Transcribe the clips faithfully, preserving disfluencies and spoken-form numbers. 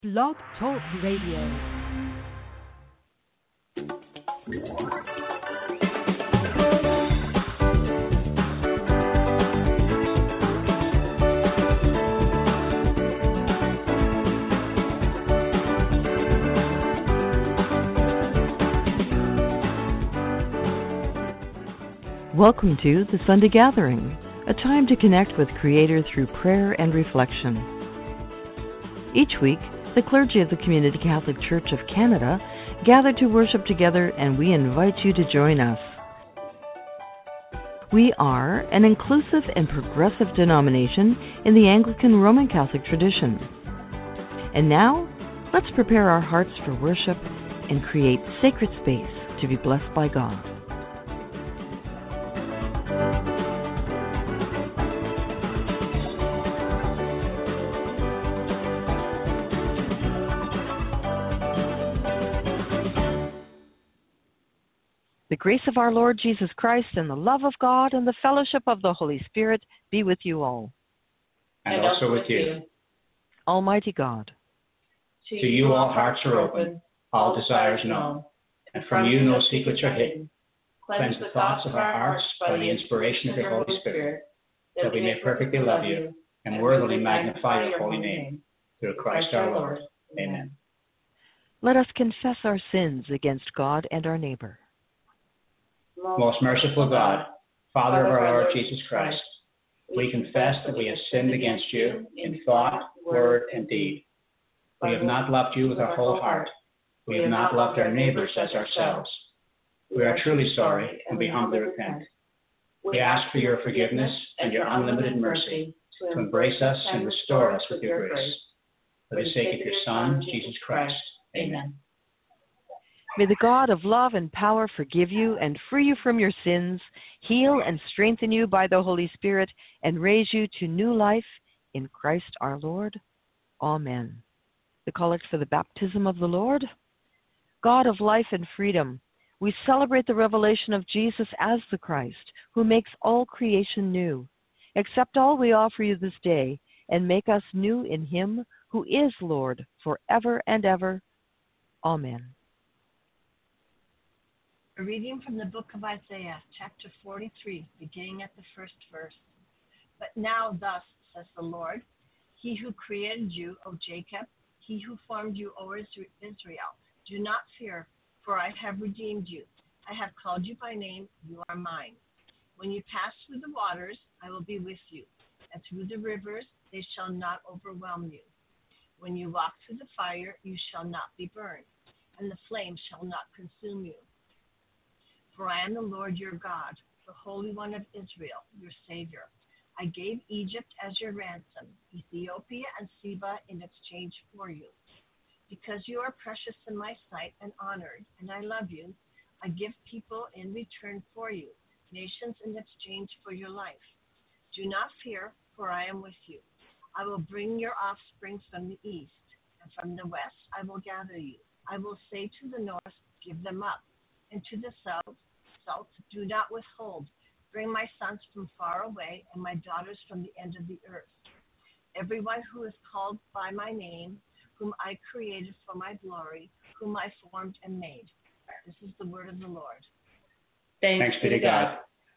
Blog Talk Radio. Welcome to the Sunday Gathering, a time to connect with Creator through prayer and reflection. Each week, the clergy of the Community Catholic Church of Canada gather to worship together, and we invite you to join us. We are an inclusive and progressive denomination in the Anglican Roman Catholic tradition. And now, let's prepare our hearts for worship and create sacred space to be blessed by God. The grace of our Lord Jesus Christ and the love of God and the fellowship of the Holy Spirit be with you all. And also with you. Almighty God, to you all hearts are open, all desires known, and from you no secrets are hidden. Cleanse the thoughts of our hearts by the inspiration of your Holy Spirit, that we may perfectly love you and worthily magnify your holy name. Through Christ our Lord. Amen. let us confess our sins against God and our neighbor. Most merciful God, Father of our Lord Jesus Christ, we confess that we have sinned against you in thought, word, and deed. We have not loved you with our whole heart. We have not loved our neighbors as ourselves. We are truly sorry, and we humbly repent. We ask for your forgiveness and your unlimited mercy to embrace us and restore us with your grace. For the sake of your Son, Jesus Christ. Amen. May the God of love and power forgive you and free you from your sins, heal and strengthen you by the Holy Spirit, and raise you to new life in Christ our Lord. Amen. The collect for the baptism of the Lord. God of life and freedom, we celebrate the revelation of Jesus as the Christ, who makes all creation new. Accept all we offer you this day, and make us new in him who is Lord forever and ever. Amen. A reading from the book of Isaiah, chapter forty-three, beginning at the first verse. But now thus says the Lord, he who created you, O Jacob, he who formed you, O Israel, do not fear, for I have redeemed you. I have called you by name, you are mine. When you pass through the waters, I will be with you, and through the rivers, they shall not overwhelm you. When you walk through the fire, you shall not be burned, and the flame shall not consume you. For I am the Lord your God, the Holy One of Israel, your Savior. I gave Egypt as your ransom, Ethiopia and Seba in exchange for you. Because you are precious in my sight and honored, and I love you, I give people in return for you, nations in exchange for your life. Do not fear, for I am with you. I will bring your offspring from the east, and from the west I will gather you. I will say to the north, give them up, and to the south, south, do not withhold. Bring my sons from far away, and my daughters from the end of the earth. Everyone who is called by my name, whom I created for my glory, whom I formed and made. This is the word of the Lord. Thanks, Thanks be to God.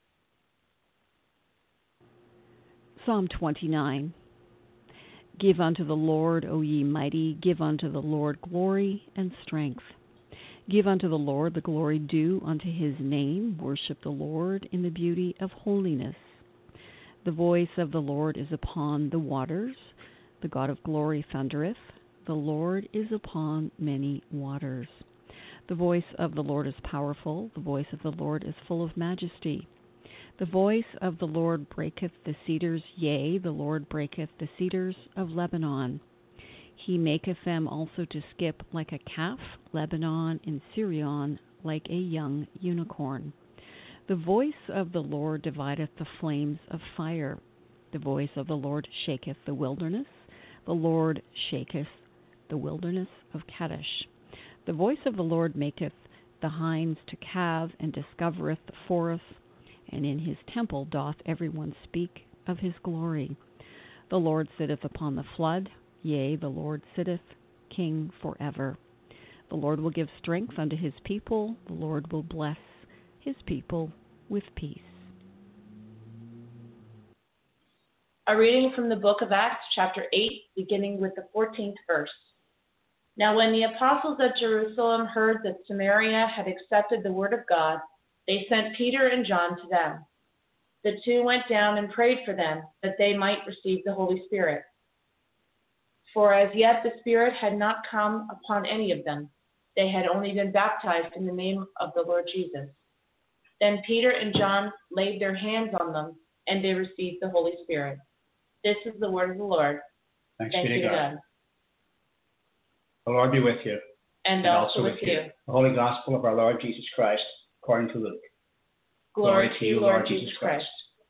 Psalm twenty-nine. Give unto the Lord, O ye mighty, give unto the Lord glory and strength. Give unto the Lord the glory due unto his name. Worship the Lord in the beauty of holiness. The voice of the Lord is upon the waters. The God of glory thundereth. The Lord is upon many waters. The voice of the Lord is powerful. The voice of the Lord is full of majesty. The voice of the Lord breaketh the cedars, yea, the Lord breaketh the cedars of Lebanon. He maketh them also to skip like a calf, Lebanon and Sirion like a young unicorn. The voice of the Lord divideth the flames of fire. The voice of the Lord shaketh the wilderness. The Lord shaketh the wilderness of Kadesh. The voice of the Lord maketh the hinds to calve, and discovereth the forest, and in his temple doth every one speak of his glory. The Lord sitteth upon the flood, yea, the Lord sitteth King forever. The Lord will give strength unto his people. The Lord will bless his people with peace. A reading from the book of Acts, chapter eight, beginning with the fourteenth verse. Now when the apostles at Jerusalem heard that Samaria had accepted the word of God, they sent Peter and John to them. The two went down and prayed for them, that they might receive the Holy Spirit. For as yet the Spirit had not come upon any of them. They had only been baptized in the name of the Lord Jesus. Then Peter and John laid their hands on them, and they received the Holy Spirit. This is the word of the Lord. Thanks Thanks be to God. God. The Lord be with you. And, and also with you. you. The Holy Gospel of our Lord Jesus Christ, according to Luke. Glory, Glory to you, Lord Jesus Christ.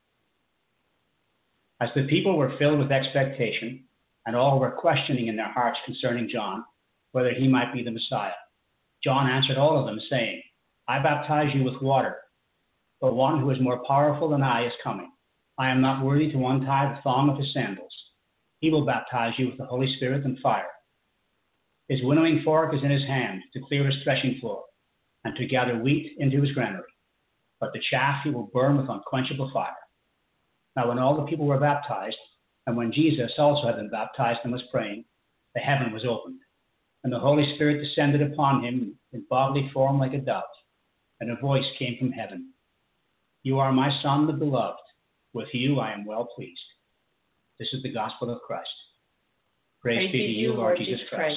As the people were filled with expectation, and all were questioning in their hearts concerning John, whether he might be the Messiah, John answered all of them, saying, I baptize you with water, but one who is more powerful than I is coming. I am not worthy to untie the thong of his sandals. He will baptize you with the Holy Spirit and fire. His winnowing fork is in his hand to clear his threshing floor, and to gather wheat into his granary. But the chaff he will burn with unquenchable fire. Now when all the people were baptized, and when Jesus also had been baptized and was praying, the heaven was opened, and the Holy Spirit descended upon him in bodily form like a dove, and a voice came from heaven. You are my Son, the beloved. With you I am well pleased. This is the gospel of Christ. Praise, Praise be to you, Lord Jesus Christ.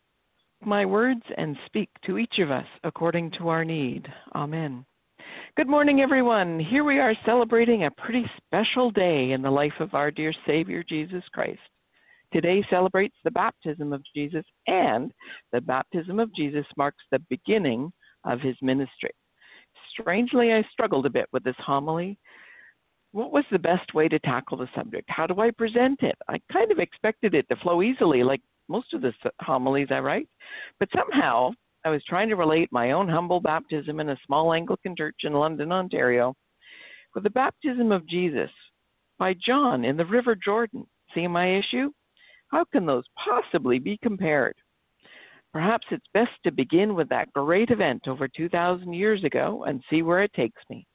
My words and speak to each of us according to our need. Amen. Good morning, everyone. Here we are celebrating a pretty special day in the life of our dear Savior, Jesus Christ. Today celebrates the baptism of Jesus, and the baptism of Jesus marks the beginning of his ministry. Strangely, I struggled a bit with this homily. What was the best way to tackle the subject? How do I present it? I kind of expected it to flow easily, like most of the homilies I write, but somehow I was trying to relate my own humble baptism in a small Anglican church in London, Ontario, with the baptism of Jesus by John in the River Jordan. See my issue? How can those possibly be compared? Perhaps it's best to begin with that great event over two thousand years ago and see where it takes me.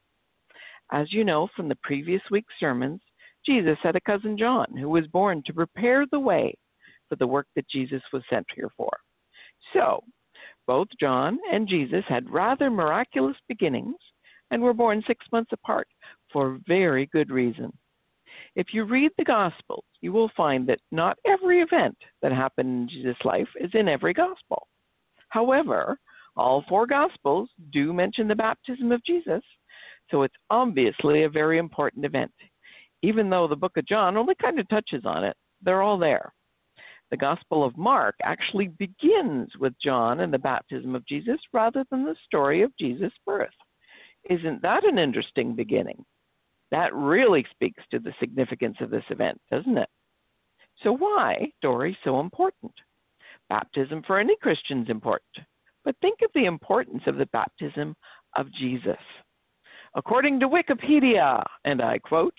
As you know from the previous week's sermons, Jesus had a cousin John who was born to prepare the way for the work that Jesus was sent here for. So, both John and Jesus had rather miraculous beginnings and were born six months apart for very good reason. If you read the Gospels, you will find that not every event that happened in Jesus' life is in every Gospel. However, all four Gospels do mention the baptism of Jesus, so it's obviously a very important event. Even though the book of John only kind of touches on it, they're all there. The Gospel of Mark actually begins with John and the baptism of Jesus rather than the story of Jesus' birth. Isn't that an interesting beginning? That really speaks to the significance of this event, doesn't it? So why is story so important? Baptism for any Christian is important, but think of the importance of the baptism of Jesus. According to Wikipedia, and I quote,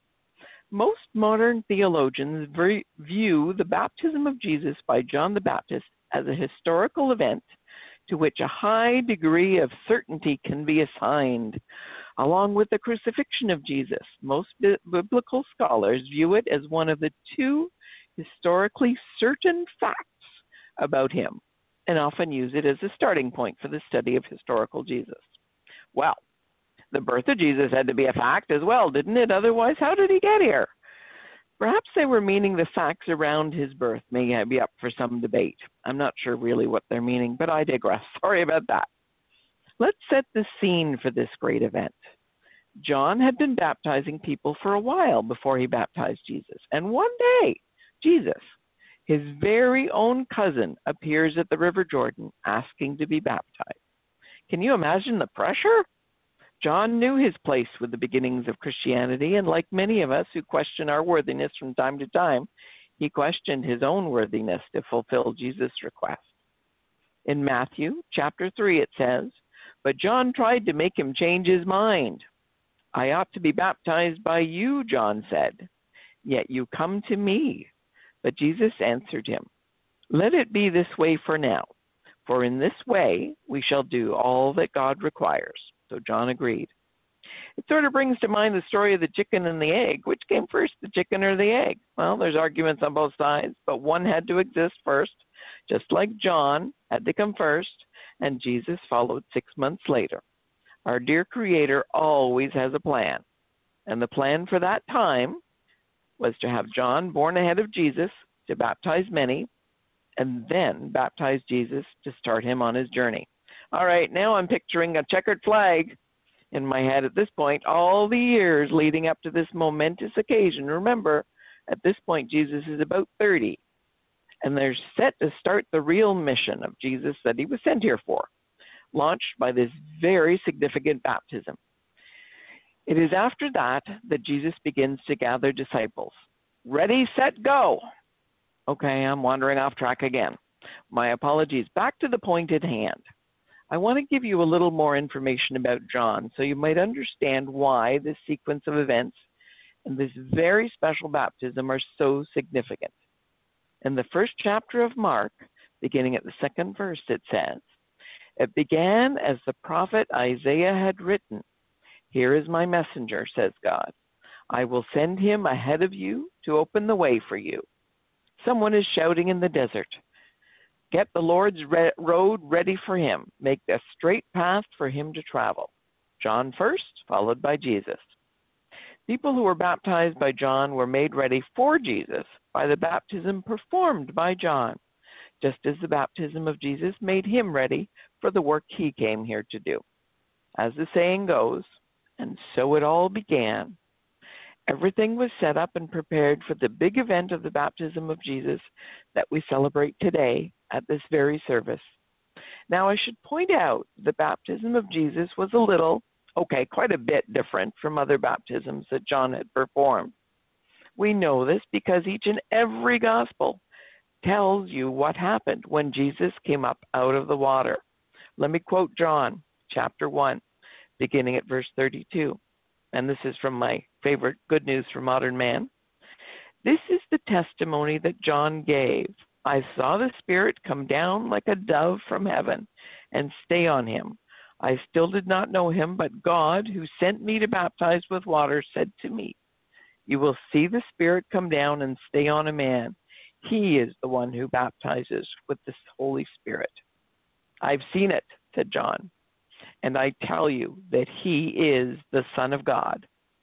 most modern theologians view the baptism of Jesus by John the Baptist as a historical event to which a high degree of certainty can be assigned. Along with the crucifixion of Jesus, most bi- biblical scholars view it as one of the two historically certain facts about him, and often use it as a starting point for the study of historical Jesus. Well, the birth of Jesus had to be a fact as well, didn't it? Otherwise, how did he get here? Perhaps they were meaning the facts around his birth may be up for some debate. I'm not sure really what they're meaning, but I digress. Sorry about that. Let's set the scene for this great event. John had been baptizing people for a while before he baptized Jesus. And one day, Jesus, his very own cousin, appears at the River Jordan asking to be baptized. Can you imagine the pressure? John knew his place with the beginnings of Christianity, and like many of us who question our worthiness from time to time, he questioned his own worthiness to fulfill Jesus' request. In Matthew chapter three, it says, but John tried to make him change his mind. I ought to be baptized by you, John said, yet you come to me. But Jesus answered him, Let it be this way for now, for in this way we shall do all that God requires. So John agreed. It sort of brings to mind the story of the chicken and the egg. Which came first, the chicken or the egg? Well, there's arguments on both sides, but one had to exist first, just like John had to come first, and Jesus followed six months later. Our dear Creator always has a plan, and the plan for that time was to have John born ahead of Jesus to baptize many, and then baptize Jesus to start him on his journey. All right, now I'm picturing a checkered flag in my head at this point, all the years leading up to this momentous occasion. Remember, at this point, Jesus is about thirty, and they're set to start the real mission of Jesus that he was sent here for, launched by this very significant baptism. It is after that that Jesus begins to gather disciples. Ready, set, go. Okay, I'm wandering off track again. My apologies. Back to the point at hand. I want to give you a little more information about John so you might understand why this sequence of events and this very special baptism are so significant. In the first chapter of Mark, beginning at the second verse, it says, "It began as the prophet Isaiah had written. Here is my messenger, says God. I will send him ahead of you to open the way for you. Someone is shouting in the desert, get the Lord's re- road ready for him. Make a straight path for him to travel." John first, followed by Jesus. People who were baptized by John were made ready for Jesus by the baptism performed by John, just as the baptism of Jesus made him ready for the work he came here to do. As the saying goes, and so it all began. Everything was set up and prepared for the big event of the baptism of Jesus that we celebrate today at this very service. Now, I should point out the baptism of Jesus was a little, okay, quite a bit different from other baptisms that John had performed. We know this because each and every gospel tells you what happened when Jesus came up out of the water. Let me quote John chapter one, beginning at verse thirty-two. And this is from my favorite Good News for Modern Man. "This is the testimony that John gave. I saw the Spirit come down like a dove from heaven and stay on him. I still did not know him, but God, who sent me to baptize with water, said to me, 'You will see the Spirit come down and stay on a man. He is the one who baptizes with the Holy Spirit.' I've seen it," said John, "and I tell you that he is the Son of God."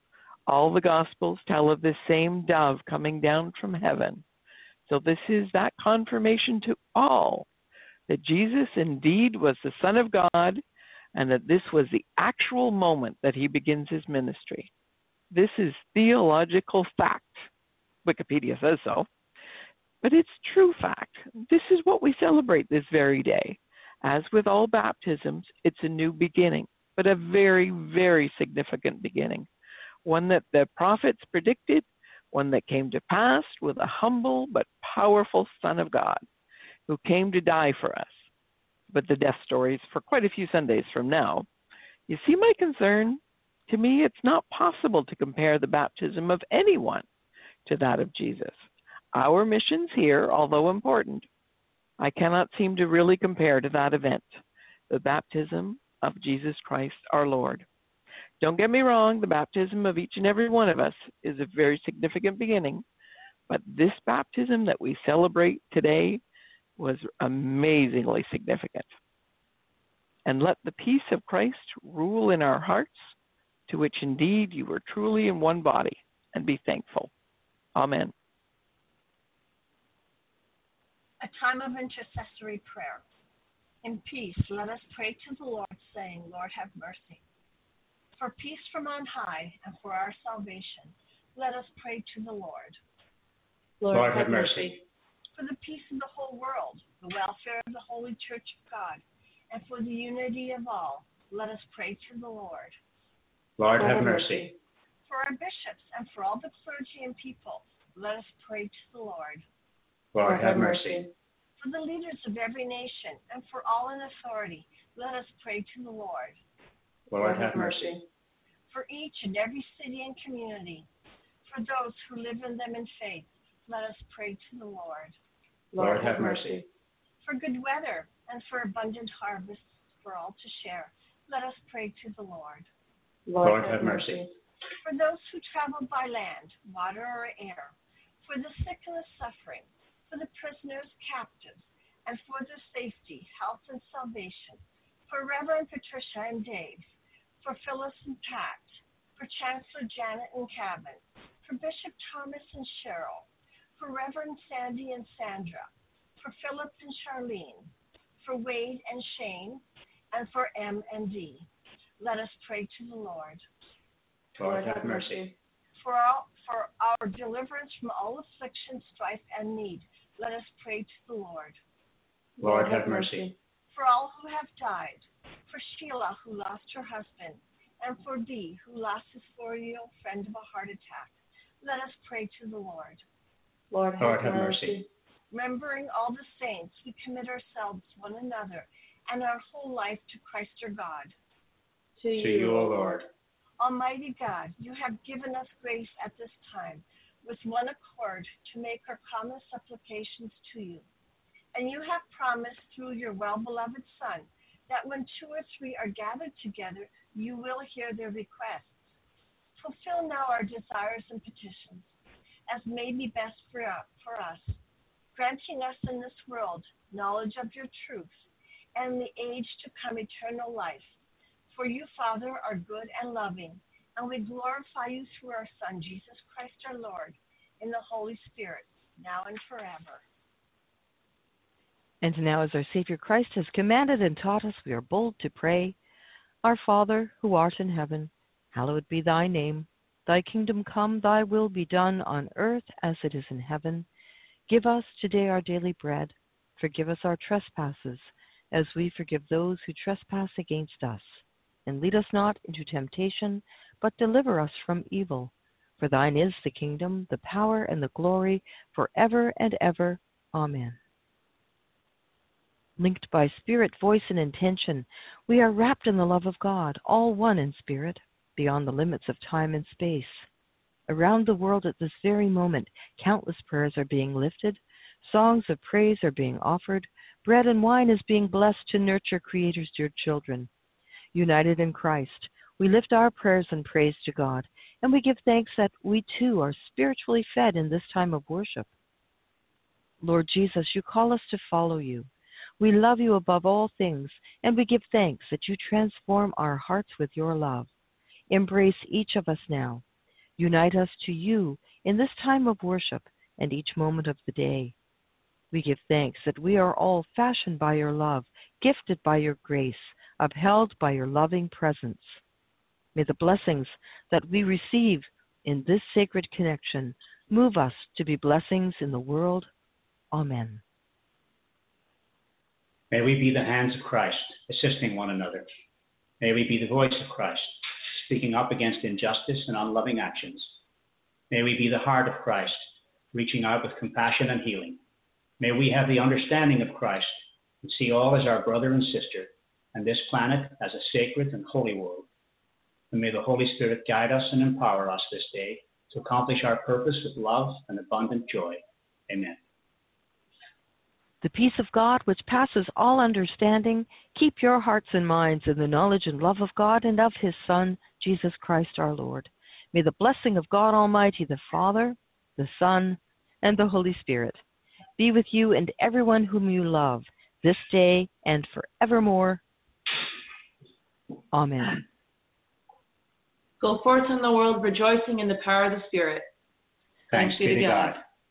All the Gospels tell of this same dove coming down from heaven. So this is that confirmation to all that Jesus indeed was the Son of God and that this was the actual moment that he begins his ministry. This is theological fact. Wikipedia says so. But it's true fact. This is what we celebrate this very day. As with all baptisms, it's a new beginning, but a very, very significant beginning. One that the prophets predicted, one that came to pass with a humble but powerful Son of God who came to die for us. But the death stories for quite a few Sundays from now. You see my concern? To me, it's not possible to compare the baptism of anyone to that of Jesus. Our missions here, although important, I cannot seem to really compare to that event, the baptism of Jesus Christ our Lord. Don't get me wrong, the baptism of each and every one of us is a very significant beginning, but this baptism that we celebrate today was amazingly significant. And let the peace of Christ rule in our hearts, to which indeed you were truly in one body, and be thankful. Amen. A time of intercessory prayer. In peace, let us pray to the Lord, saying, Lord, have mercy. For peace from on high and for our salvation, let us pray to the Lord. Lord, Lord have mercy. For the peace of the whole world, the welfare of the Holy Church of God, and for the unity of all, let us pray to the Lord. Lord, have mercy. For our bishops and for all the clergy and people, let us pray to the Lord. Lord, have mercy. For the leaders of every nation and for all in authority, let us pray to the Lord. Lord, have mercy. For each and every city and community, for those who live in them in faith, let us pray to the Lord. Lord, have mercy. For good weather and for abundant harvests for all to share, let us pray to the Lord. Lord, have mercy. For those who travel by land, water, or air, for the sick and the suffering, for the prisoners, captives, and for their safety, health, and salvation, for Reverend Patricia and Dave, for Phyllis and Pat, for Chancellor Janet and Kevin, for Bishop Thomas and Cheryl, for Reverend Sandy and Sandra, for Philip and Charlene, for Wade and Shane, and for M and D. Let us pray to the Lord. Lord, have mercy. For, all, for our deliverance from all affliction, strife, and need, let us pray to the Lord. Lord, have mercy. For all who have died, for Sheila, who lost her husband, and for Dee, who lost his four-year-old friend of a heart attack, let us pray to the Lord. Lord, have, Lord, have mercy. mercy. Remembering all the saints, we commit ourselves, one another, and our whole life to Christ our God. To you, to you O Lord. Almighty God, you have given us grace at this time, with one accord, to make our common supplications to you. And you have promised through your well-beloved Son that when two or three are gathered together, you will hear their requests. Fulfill now our desires and petitions, as may be best for, for us, granting us in this world knowledge of your truth, and in the age to come eternal life. For you, Father, are good and loving, and we glorify you through our Son, Jesus Christ our Lord, in the Holy Spirit, now and forever. And now, as our Savior Christ has commanded and taught us, we are bold to pray. Our Father, who art in heaven, hallowed be thy name. Thy kingdom come, thy will be done on earth as it is in heaven. Give us today our daily bread. Forgive us our trespasses, as we forgive those who trespass against us. And lead us not into temptation, but deliver us from evil. For thine is the kingdom, the power, and the glory, forever and ever. Amen. Linked by spirit, voice, and intention, we are wrapped in the love of God, all one in spirit, beyond the limits of time and space. Around the world at this very moment, countless prayers are being lifted, songs of praise are being offered, bread and wine is being blessed to nurture Creator's dear children. United in Christ, we lift our prayers and praise to God, and we give thanks that we too are spiritually fed in this time of worship. Lord Jesus, you call us to follow you. We love you above all things, and we give thanks that you transform our hearts with your love. Embrace each of us now. Unite us to you in this time of worship and each moment of the day. We give thanks that we are all fashioned by your love, gifted by your grace, upheld by your loving presence. May the blessings that we receive in this sacred connection move us to be blessings in the world. Amen. May we be the hands of Christ, assisting one another. May we be the voice of Christ, speaking up against injustice and unloving actions. May we be the heart of Christ, reaching out with compassion and healing. May we have the understanding of Christ and see all as our brother and sister, and this planet as a sacred and holy world. And may the Holy Spirit guide us and empower us this day to accomplish our purpose with love and abundant joy. Amen. The peace of God, which passes all understanding, keep your hearts and minds in the knowledge and love of God and of his Son, Jesus Christ our Lord. May the blessing of God Almighty, the Father, the Son, and the Holy Spirit be with you and everyone whom you love this day and forevermore. Amen. Go forth in the world rejoicing in the power of the Spirit. Thanks, Thanks be to God. God.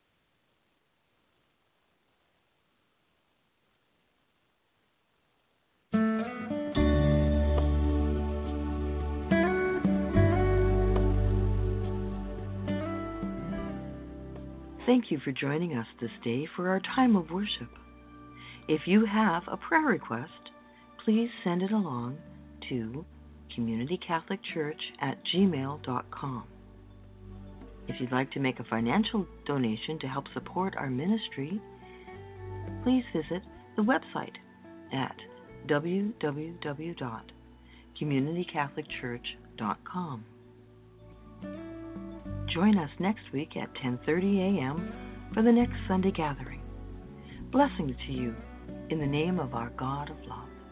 Thank you for joining us this day for our time of worship. If you have a prayer request, please send it along to community catholic church at gmail dot com. If you'd like to make a financial donation to help support our ministry, please visit the website at w w w dot community catholic church dot com. Join us next week at ten thirty a.m. for the next Sunday gathering. Blessings to you in the name of our God of love.